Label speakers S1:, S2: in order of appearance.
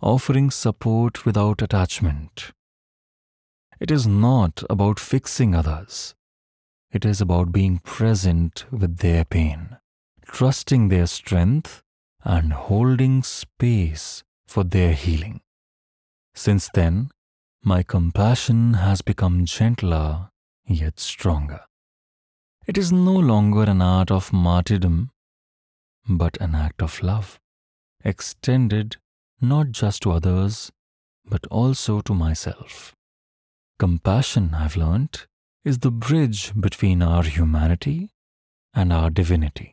S1: offering support without attachment. It is not about fixing others. It is about being present with their pain, trusting their strength, and holding space for their healing. Since then, my compassion has become gentler yet stronger. It is no longer an art of martyrdom, but an act of love, extended not just to others, but also to myself. Compassion, I've learnt, is the bridge between our humanity and our divinity.